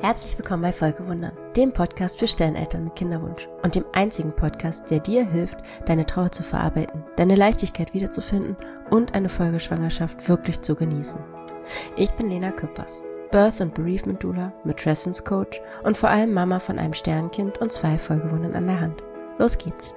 Herzlich willkommen bei Folgewundern, dem Podcast für Sterneltern mit Kinderwunsch und dem einzigen Podcast, der dir hilft, deine Trauer zu verarbeiten, deine Leichtigkeit wiederzufinden und eine Folgeschwangerschaft wirklich zu genießen. Ich bin Lena Küppers, Birth- und Bereavement Doula, Matrescence Coach und vor allem Mama von einem Sternkind und 2 Folgewundern an der Hand. Los geht's!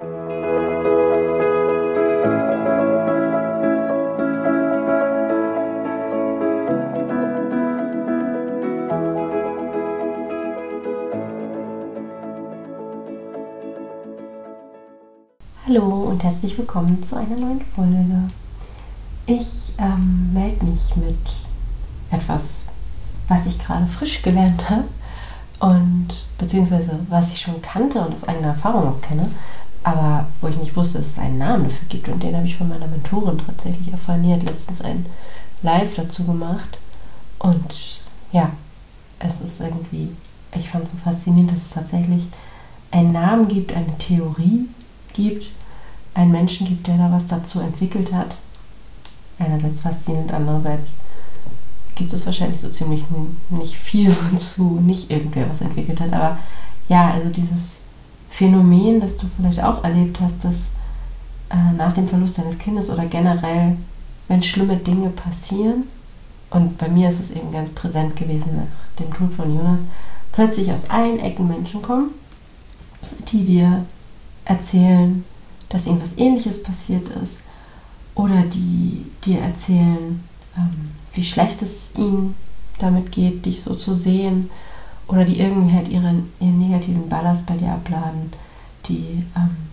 Hallo und herzlich willkommen zu einer neuen Folge. Ich melde mich mit etwas, was ich gerade frisch gelernt habe und beziehungsweise was ich schon kannte und aus eigener Erfahrung auch kenne, aber wo ich nicht wusste, dass es einen Namen dafür gibt, und den habe ich von meiner Mentorin tatsächlich erfahren. Die hat letztens ein Live dazu gemacht und ja, es ist irgendwie, ich fand es so faszinierend, dass es tatsächlich einen Namen gibt, eine Theorie gibt, einen Menschen gibt, der da was dazu entwickelt hat. Einerseits faszinierend, andererseits gibt es wahrscheinlich so ziemlich nicht viel, wozu nicht irgendwer was entwickelt hat. Aber ja, also dieses Phänomen, das du vielleicht auch erlebt hast, dass nach dem Verlust deines Kindes oder generell, wenn schlimme Dinge passieren, und bei mir ist es eben ganz präsent gewesen nach dem Tod von Jonas, plötzlich aus allen Ecken Menschen kommen, die dir erzählen, dass ihnen was Ähnliches passiert ist, oder die dir erzählen, wie schlecht es ihnen damit geht, dich so zu sehen, oder die irgendwie halt ihren negativen Ballast bei dir abladen, die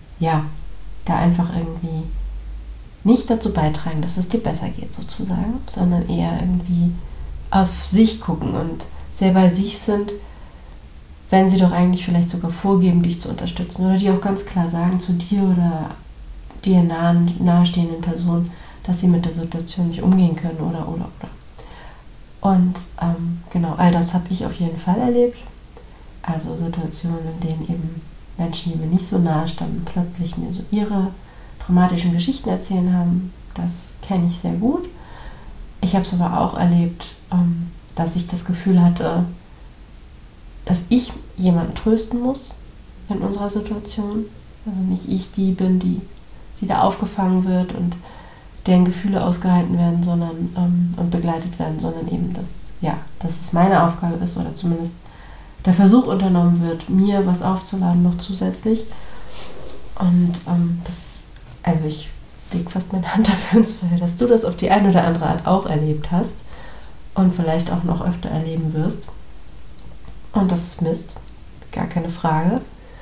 da einfach irgendwie nicht dazu beitragen, dass es dir besser geht sozusagen, sondern eher irgendwie auf sich gucken und sehr bei sich sind, wenn sie doch eigentlich vielleicht sogar vorgeben, dich zu unterstützen, oder die auch ganz klar sagen zu dir oder dir nahestehenden Personen, dass sie mit der Situation nicht umgehen können oder. Und genau, all das habe ich auf jeden Fall erlebt. Also Situationen, in denen eben Menschen, die mir nicht so nahe standen, plötzlich mir so ihre dramatischen Geschichten erzählen haben. Das kenne ich sehr gut. Ich habe es aber auch erlebt, dass ich das Gefühl hatte, dass ich jemanden trösten muss in unserer Situation. Also nicht ich die bin, die da aufgefangen wird und deren Gefühle ausgehalten werden, sondern und begleitet werden, sondern eben, dass es meine Aufgabe ist, oder zumindest der Versuch unternommen wird, mir was aufzuladen noch zusätzlich. Und ich lege fast meine Hand dafür ins Feuer, dass du das auf die eine oder andere Art auch erlebt hast und vielleicht auch noch öfter erleben wirst. Und das ist Mist, gar keine Frage.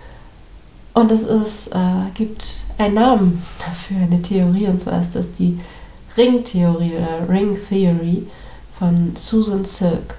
Und es gibt einen Namen dafür, eine Theorie, und zwar ist das die Ring-Theorie oder Ring Theory von Susan Silk.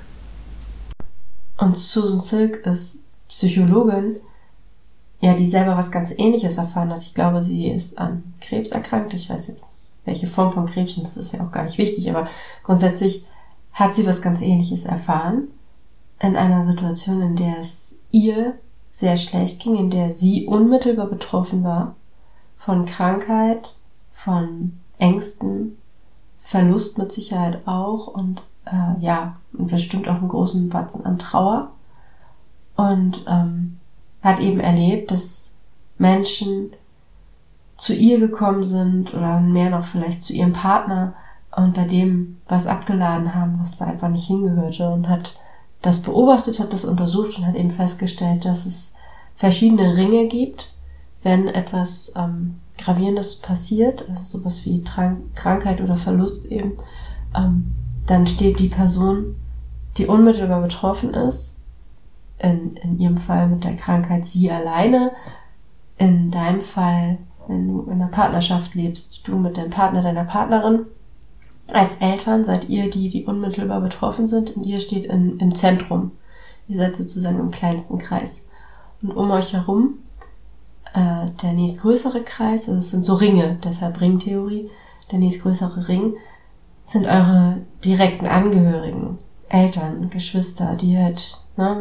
Und Susan Silk ist Psychologin, die selber was ganz Ähnliches erfahren hat. Ich glaube, sie ist an Krebs erkrankt. Ich weiß jetzt nicht, welche Form von Krebs, und das ist ja auch gar nicht wichtig, aber grundsätzlich hat sie was ganz Ähnliches erfahren. In einer Situation, in der es ihr sehr schlecht ging, in der sie unmittelbar betroffen war von Krankheit, von Ängsten, Verlust mit Sicherheit auch und und bestimmt auch einen großen Batzen an Trauer, und hat eben erlebt, dass Menschen zu ihr gekommen sind oder mehr noch vielleicht zu ihrem Partner und bei dem was abgeladen haben, was da einfach nicht hingehörte, und hat das beobachtet, hat das untersucht und hat eben festgestellt, dass es verschiedene Ringe gibt, wenn etwas Gravierendes passiert, also sowas wie Krankheit oder Verlust eben, dann steht die Person, die unmittelbar betroffen ist, in ihrem Fall mit der Krankheit sie alleine, in deinem Fall, wenn du in einer Partnerschaft lebst, du mit deinem Partner, deiner Partnerin. Als Eltern seid ihr die unmittelbar betroffen sind, und ihr steht im Zentrum. Ihr seid sozusagen im kleinsten Kreis. Und um euch herum, der nächstgrößere Kreis, also es sind so Ringe, deshalb Ringtheorie, der nächstgrößere Ring, sind eure direkten Angehörigen, Eltern, Geschwister, die halt,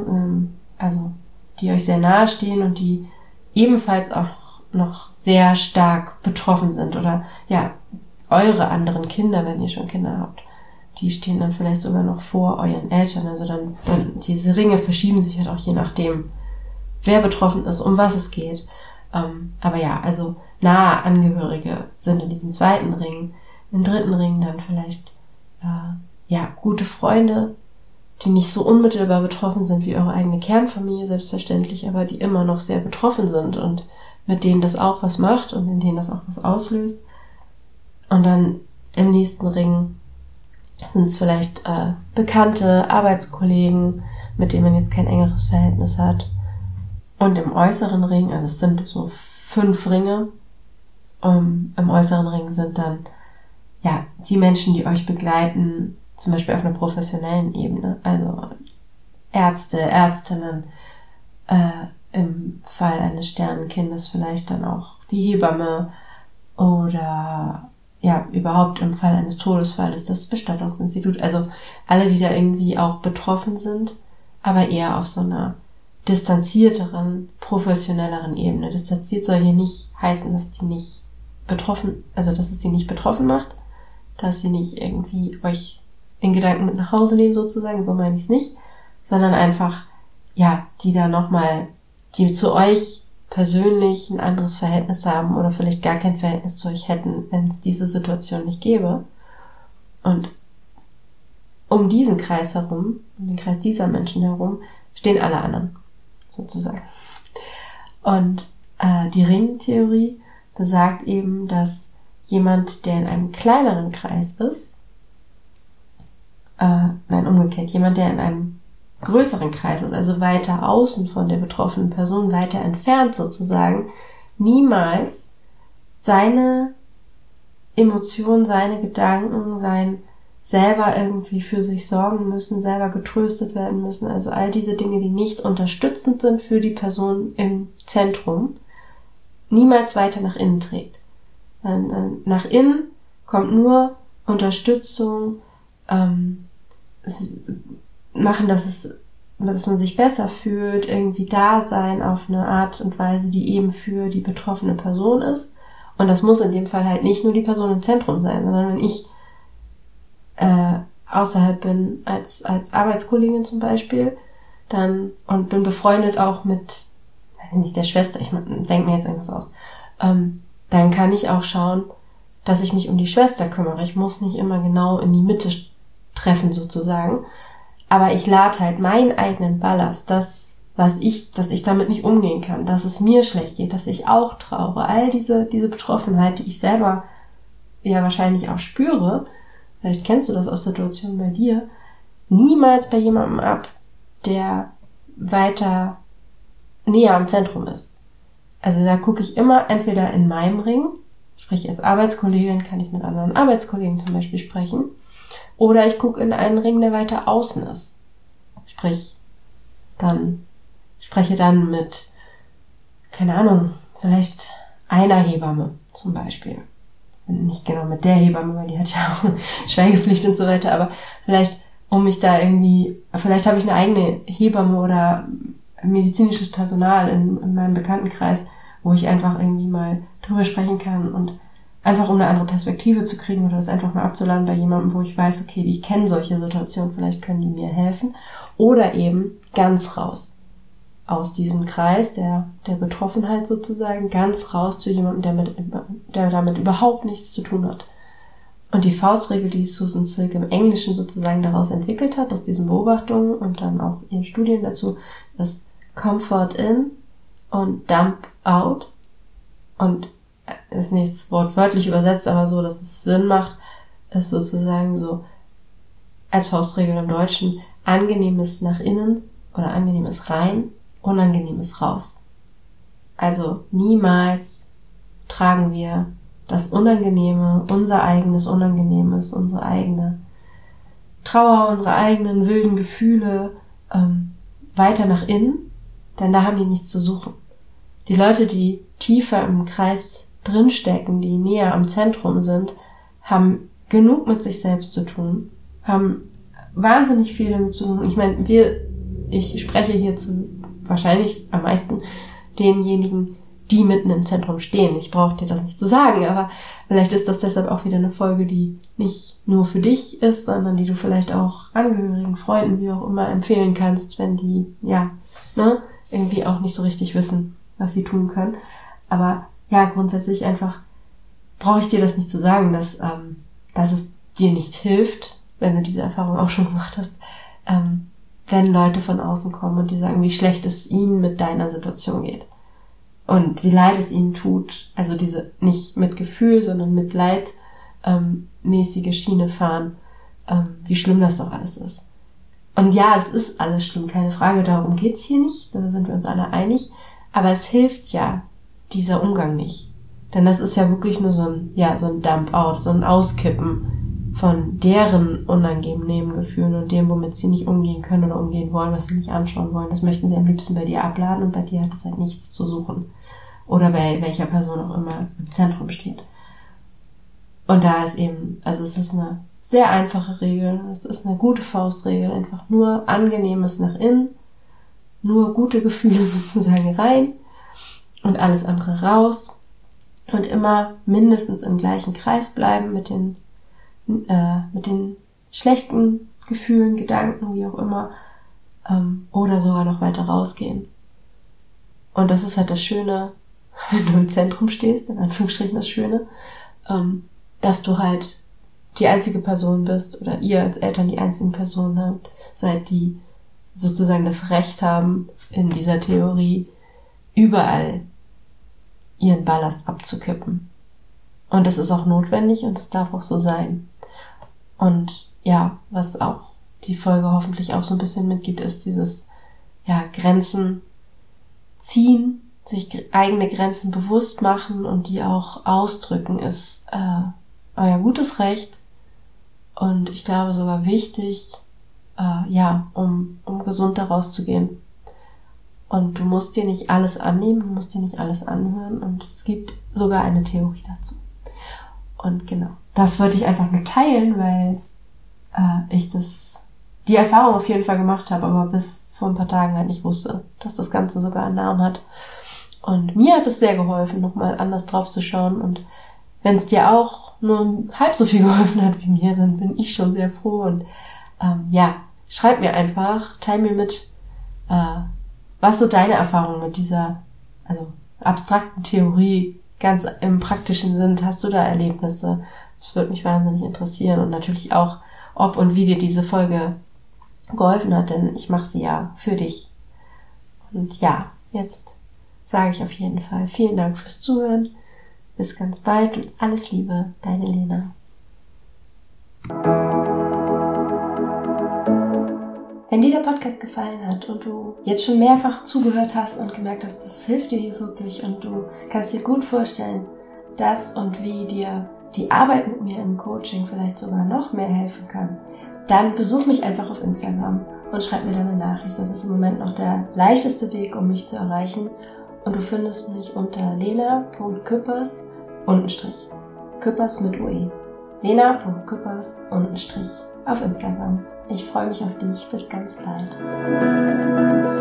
die euch sehr nahe stehen und die ebenfalls auch noch sehr stark betroffen sind, oder eure anderen Kinder, wenn ihr schon Kinder habt, die stehen dann vielleicht sogar noch vor euren Eltern. Also dann diese Ringe verschieben sich halt auch je nachdem, wer betroffen ist, um was es geht. Aber ja, also nahe Angehörige sind in diesem zweiten Ring. Im dritten Ring dann vielleicht gute Freunde, die nicht so unmittelbar betroffen sind wie eure eigene Kernfamilie, selbstverständlich, aber die immer noch sehr betroffen sind und mit denen das auch was macht und in denen das auch was auslöst. Und dann im nächsten Ring sind es vielleicht Bekannte, Arbeitskollegen, mit denen man jetzt kein engeres Verhältnis hat. Und im äußeren Ring, also es sind so 5 Ringe, im äußeren Ring sind dann die Menschen, die euch begleiten, zum Beispiel auf einer professionellen Ebene, also Ärzte, Ärztinnen, im Fall eines Sternenkindes vielleicht dann auch die Hebamme oder überhaupt im Fall eines Todesfalles das Bestattungsinstitut, also alle, die da irgendwie auch betroffen sind, aber eher auf so einer distanzierteren, professionelleren Ebene. Distanziert soll hier nicht heißen, dass die nicht betroffen, also dass es sie nicht betroffen macht, dass sie nicht irgendwie euch in Gedanken mit nach Hause nehmen sozusagen, so meine ich es nicht, sondern einfach, die da nochmal, die zu euch persönlich ein anderes Verhältnis haben oder vielleicht gar kein Verhältnis zu euch hätten, wenn es diese Situation nicht gäbe. Und um diesen Kreis herum, um den Kreis dieser Menschen herum, stehen alle anderen, sozusagen. Und die Ringtheorie besagt eben, dass jemand, der in einem kleineren Kreis ist, umgekehrt, jemand, der in einem größeren Kreis ist, also weiter außen von der betroffenen Person, weiter entfernt sozusagen, niemals seine Emotionen, seine Gedanken, sein selber irgendwie für sich sorgen müssen, selber getröstet werden müssen, also all diese Dinge, die nicht unterstützend sind für die Person im Zentrum, niemals weiter nach innen trägt. Nach innen kommt nur Unterstützung, machen, dass man sich besser fühlt, irgendwie da sein auf eine Art und Weise, die eben für die betroffene Person ist. Und das muss in dem Fall halt nicht nur die Person im Zentrum sein, sondern wenn ich außerhalb bin, als Arbeitskollegin zum Beispiel, dann und bin befreundet auch mit, weiß nicht, der Schwester, ich denke mir jetzt irgendwas aus, dann kann ich auch schauen, dass ich mich um die Schwester kümmere. Ich muss nicht immer genau in die Mitte treffen sozusagen, aber ich lade halt meinen eigenen Ballast, dass ich damit nicht umgehen kann, dass es mir schlecht geht, dass ich auch trauere, all diese Betroffenheit, die ich selber ja wahrscheinlich auch spüre, vielleicht kennst du das aus Situationen bei dir, niemals bei jemandem ab, der weiter näher am Zentrum ist. Also da gucke ich immer entweder in meinem Ring, sprich als Arbeitskollegin kann ich mit anderen Arbeitskollegen zum Beispiel sprechen, oder ich gucke in einen Ring, der weiter außen ist. Sprich, spreche dann mit, keine Ahnung, vielleicht einer Hebamme zum Beispiel. Nicht genau mit der Hebamme, weil die hat ja auch Schweigepflicht und so weiter, aber vielleicht vielleicht habe ich eine eigene Hebamme oder medizinisches Personal in meinem Bekanntenkreis, wo ich einfach irgendwie mal drüber sprechen kann und einfach um eine andere Perspektive zu kriegen oder das einfach mal abzuladen bei jemandem, wo ich weiß, okay, die kennen solche Situationen, vielleicht können die mir helfen. Oder eben ganz raus aus diesem Kreis der Betroffenheit sozusagen, ganz raus zu jemandem, der damit überhaupt nichts zu tun hat. Und die Faustregel, die Susan Silk im Englischen sozusagen daraus entwickelt hat, aus diesen Beobachtungen und dann auch ihren Studien dazu, ist Comfort in und Dump out. Und ist nichts wortwörtlich übersetzt, aber so, dass es Sinn macht, ist sozusagen so als Faustregel im Deutschen angenehmes nach innen oder angenehmes rein, unangenehmes raus. Also niemals tragen wir das Unangenehme, unser eigenes Unangenehmes, unsere eigene Trauer, unsere eigenen wilden Gefühle weiter nach innen, denn da haben die nichts zu suchen. Die Leute, die tiefer im Kreis drinstecken, die näher am Zentrum sind, haben genug mit sich selbst zu tun, haben wahnsinnig viel damit zu tun. Ich meine, ich spreche hier zu wahrscheinlich am meisten denjenigen, die mitten im Zentrum stehen. Ich brauche dir das nicht zu sagen, aber vielleicht ist das deshalb auch wieder eine Folge, die nicht nur für dich ist, sondern die du vielleicht auch Angehörigen, Freunden, wie auch immer empfehlen kannst, wenn die, irgendwie auch nicht so richtig wissen, was sie tun können. Aber ja, grundsätzlich einfach brauche ich dir das nicht zu sagen, dass es dir nicht hilft, wenn du diese Erfahrung auch schon gemacht hast, wenn Leute von außen kommen und die sagen, wie schlecht es ihnen mit deiner Situation geht. Und wie leid es ihnen tut, also diese nicht mit Gefühl, sondern mit Leid mäßige Schiene fahren, wie schlimm das doch alles ist. Und ja, es ist alles schlimm, keine Frage, darum geht's hier nicht, da sind wir uns alle einig, aber es hilft ja dieser Umgang nicht. Denn das ist ja wirklich nur so ein Dump-out, so ein Auskippen von deren unangenehmen Gefühlen und dem, womit sie nicht umgehen können oder umgehen wollen, was sie nicht anschauen wollen. Das möchten sie am liebsten bei dir abladen und bei dir hat es halt nichts zu suchen. Oder bei welcher Person auch immer im Zentrum steht. Und da ist eben, also es ist eine sehr einfache Regel, es ist eine gute Faustregel, einfach nur Angenehmes nach innen, nur gute Gefühle sozusagen rein und alles andere raus und immer mindestens im gleichen Kreis bleiben mit den schlechten Gefühlen, Gedanken, wie auch immer, oder sogar noch weiter rausgehen. Und das ist halt das Schöne, wenn du im Zentrum stehst, in Anführungsstrichen das Schöne, dass du halt die einzige Person bist oder ihr als Eltern die einzigen Personen seid, die sozusagen das Recht haben, in dieser Theorie überall ihren Ballast abzukippen. Und das ist auch notwendig und das darf auch so sein. Und ja, was auch die Folge hoffentlich auch so ein bisschen mitgibt, ist dieses Grenzen ziehen, sich eigene Grenzen bewusst machen und die auch ausdrücken, ist euer gutes Recht und ich glaube sogar wichtig, um gesund daraus zu gehen. Und du musst dir nicht alles annehmen, du musst dir nicht alles anhören und es gibt sogar eine Theorie dazu. Und genau, das wollte ich einfach nur teilen, weil ich die Erfahrung auf jeden Fall gemacht habe, aber bis vor ein paar Tagen halt nicht wusste, dass das Ganze sogar einen Namen hat. Und mir hat es sehr geholfen, nochmal anders drauf zu schauen. Und wenn es dir auch nur halb so viel geholfen hat wie mir, dann bin ich schon sehr froh. Und schreib mir einfach, teil mir mit, was so deine Erfahrungen mit dieser abstrakten Theorie ganz im praktischen sind. Hast du da Erlebnisse? Das würde mich wahnsinnig interessieren. Und natürlich auch, ob und wie dir diese Folge geholfen hat, denn ich mache sie ja für dich. Und ja, jetzt sage ich auf jeden Fall vielen Dank fürs Zuhören. Bis ganz bald und alles Liebe, deine Lena. Wenn dir der Podcast gefallen hat und du jetzt schon mehrfach zugehört hast und gemerkt hast, das hilft dir hier wirklich und du kannst dir gut vorstellen, dass und wie dir die Arbeit mit mir im Coaching vielleicht sogar noch mehr helfen kann, dann besuch mich einfach auf Instagram und schreib mir deine Nachricht. Das ist im Moment noch der leichteste Weg, um mich zu erreichen. Und du findest mich unter lena.küppers_. Küppers mit UE. lena.küppers_ auf Instagram. Ich freue mich auf dich. Bis ganz bald.